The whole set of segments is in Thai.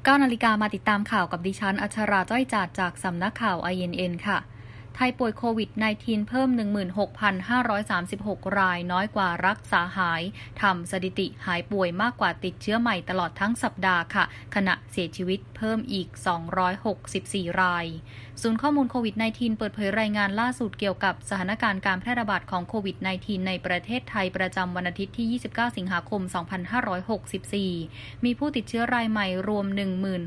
9 นาฬิกามาติดตามข่าวกับดิฉันอัชราจ้อยจาดจากสำนักข่าว INN ค่ะไทยป่วยโควิด -19 เพิ่ม 16,536 รายน้อยกว่ารักษาหายทำสถิติหายป่วยมากกว่าติดเชื้อใหม่ตลอดทั้งสัปดาห์ค่ะขณะเสียชีวิตเพิ่มอีก 264 รายศูนย์ข้อมูลโควิด -19 เปิดเผยรายงานล่าสุดเกี่ยวกับสถานการณ์การแพร่ระบาดของโควิด -19 ในประเทศไทยประจำวันอาทิตย์ที่ 29 สิงหาคม 2564 มีผู้ติดเชื้อรายใหม่รวม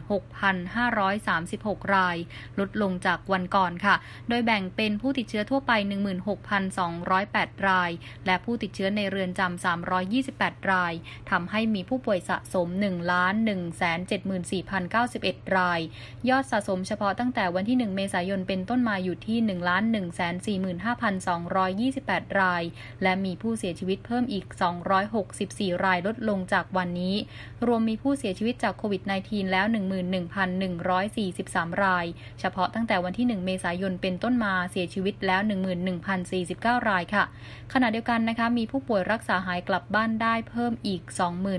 16,536 รายลดลงจากวันก่อนค่ะโดยแบ่งเป็นผู้ติดเชื้อทั่วไป 16,208 รายและผู้ติดเชื้อในเรือนจำ328 รายทำให้มีผู้ป่วยสะสม 1,174,091 รายยอดสะสมเฉพาะตั้งแต่วันที่ 1 เมษายนเป็นต้นมาอยู่ที่ 1,145,228 รายและมีผู้เสียชีวิตเพิ่มอีก 264 รายลดลงจากวันนี้รวมมีผู้เสียชีวิตจากโควิด -19 แล้ว 11,143 รายเฉพาะตั้งแต่วันที่ 1 เมษายนเป็นต้นมาเสียชีวิตแล้ว 11,049 รายค่ะขณะเดียวกันนะคะมีผู้ป่วยรักษาหายกลับบ้านได้เพิ่มอีก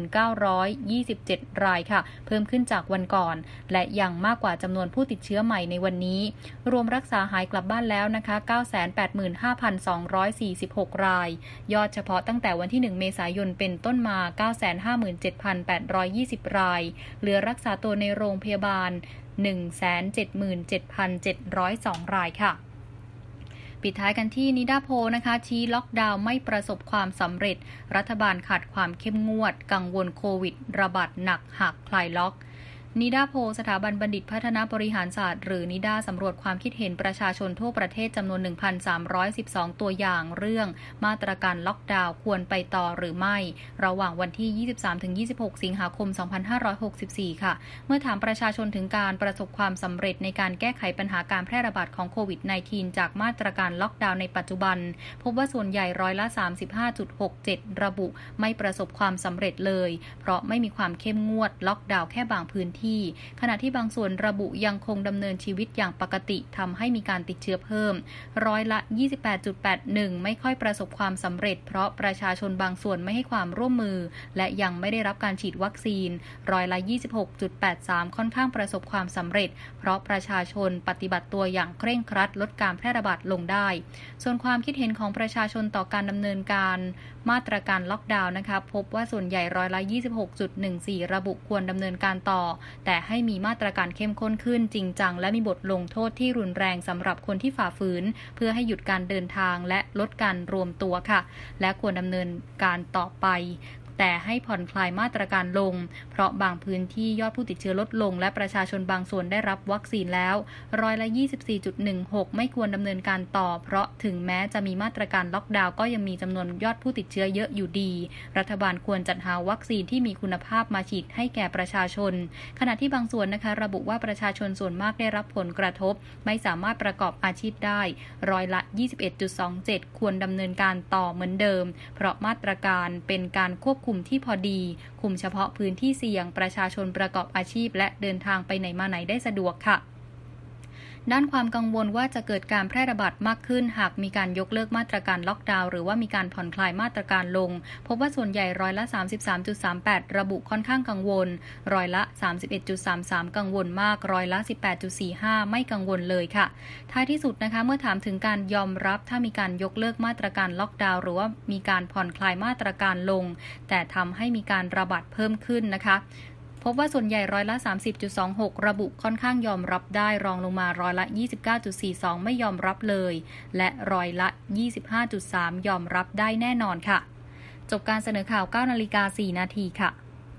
2927 รายค่ะเพิ่มขึ้นจากวันก่อนและยังมากกว่าจำนวนผู้ติดเชื้อใหม่ในวันนี้รวมรักษาหายกลับบ้านแล้วนะคะ 985,246 รายยอดเฉพาะตั้งแต่วันที่ 1 เมษายนเป็นต้นมา 957,820 รายเหลือรักษาตัวในโรงพยาบาล 177,702 รายค่ะปิดท้ายกันที่นิดาโพนะคะชี้ล็อกดาวน์ไม่ประสบความสำเร็จรัฐบาลขาดความเข้มงวดกังวลโควิดระบาดหนักหากคลายล็อกนิดาโพสถาบันบัณฑิตพัฒนาบริหารศาสตร์หรือนิดาสำรวจความคิดเห็นประชาชนทั่วประเทศจำนวน 1,312 ตัวอย่างเรื่องมาตรการล็อกดาวน์ควรไปต่อหรือไม่ระหว่างวันที่ 23-26 สิงหาคม 2564 ค่ะเมื่อถามประชาชนถึงการประสบความสำเร็จในการแก้ไขปัญหาการแพร่ระบาดของโควิด -19 จากมาตรการล็อกดาวน์ในปัจจุบันพบว่าส่วนใหญ่ร้อยละ 35.67 ระบุไม่ประสบความสำเร็จเลยเพราะไม่มีความเข้มงวดล็อกดาวน์แค่บางพื้นที่ขณะที่บางส่วนระบุยังคงดำเนินชีวิตอย่างปกติทำให้มีการติดเชื้อเพิ่มร้อยละ 28.81 ไม่ค่อยประสบความสำเร็จเพราะประชาชนบางส่วนไม่ให้ความร่วมมือและยังไม่ได้รับการฉีดวัคซีนร้อยละ 26.83 ค่อนข้างประสบความสำเร็จเพราะประชาชนปฏิบัติตัวอย่างเคร่งครัดลดการแพร่ระบาดลงได้ส่วนความคิดเห็นของประชาชนต่อการดำเนินการมาตรการล็อกดาวน์นะคะพบว่าส่วนใหญ่ร้อยละ 26.14 ระบุควรดำเนินการต่อแต่ให้มีมาตรการเข้มข้นขึ้นจริงจังและมีบทลงโทษที่รุนแรงสำหรับคนที่ฝ่าฝืนเพื่อให้หยุดการเดินทางและลดการรวมตัวค่ะและควรดำเนินการต่อไปแต่ให้ผ่อนคลายมาตรการลงเพราะบางพื้นที่ยอดผู้ติดเชื้อลดลงและประชาชนบางส่วนได้รับวัคซีนแล้วร้อยละ 24.16 ไม่ควรดำเนินการต่อเพราะถึงแม้จะมีมาตรการล็อกดาวน์ก็ยังมีจำนวนยอดผู้ติดเชื้อเยอะอยู่ดีรัฐบาลควรจัดหาวัคซีนที่มีคุณภาพมาฉีดให้แก่ประชาชนขณะที่บางส่วนนะคะระบุว่าประชาชนส่วนมากได้รับผลกระทบไม่สามารถประกอบอาชีพได้ร้อยละ 21.27 ควรดำเนินการต่อเหมือนเดิมเพราะมาตรการเป็นการควบคุมที่พอดีคุมเฉพาะพื้นที่เสี่ยงประชาชนประกอบอาชีพและเดินทางไปไหนมาไหนได้สะดวกค่ะด้านความกังวลว่าจะเกิดการแพร่ระบาดมากขึ้นหากมีการยกเลิกมาตรการล็อกดาวน์หรือว่ามีการผ่อนคลายมาตรการลงพบว่าส่วนใหญ่ร้อยละ 33.38 ระบุค่อนข้างกังวลร้อยละ 31.33 กังวลมากร้อยละ 18.45 ไม่กังวลเลยค่ะท้ายที่สุดนะคะเมื่อถามถึงการยอมรับถ้ามีการยกเลิกมาตรการล็อกดาวน์หรือว่ามีการผ่อนคลายมาตรการลงแต่ทำให้มีการระบาดเพิ่มขึ้นนะคะพบว่าส่วนใหญ่ร้อยละ 30.26 ระบุค่อนข้างยอมรับได้รองลงมาร้อยละ 29.42 ไม่ยอมรับเลยและร้อยละ 25.3 ยอมรับได้แน่นอนค่ะจบการเสนอข่าว 9:04 นาทีค่ะ